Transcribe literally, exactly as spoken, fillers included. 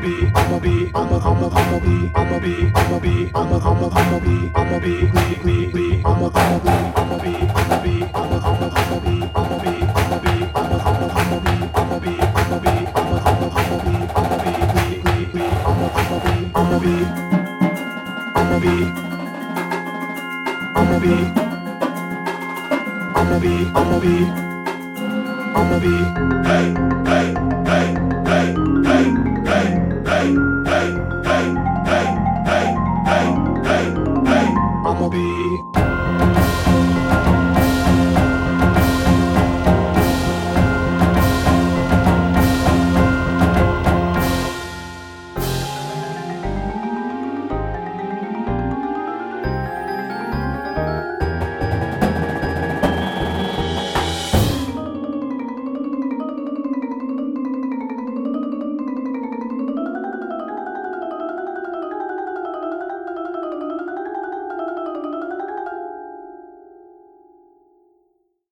be, I'ma be, I'ma, I'ma, I'ma be, I'ma be, I'ma be, I'ma, I'ma, I'ma be, I'ma be, be, be, be, I'ma, I'ma be, I'ma be, I'ma be, I'ma, I'ma, I'ma be, I'ma be, I'ma be, I'ma, I'ma, I'ma be, I'ma be, I'ma be, I'ma, I'ma, I'ma be, I'ma be, be, be, be, I'ma, I'ma be, I'ma be, I'ma be, I'ma be, I'ma be, I'ma be, I'ma be, hey, hey, hey, hey, hey, hey, hey.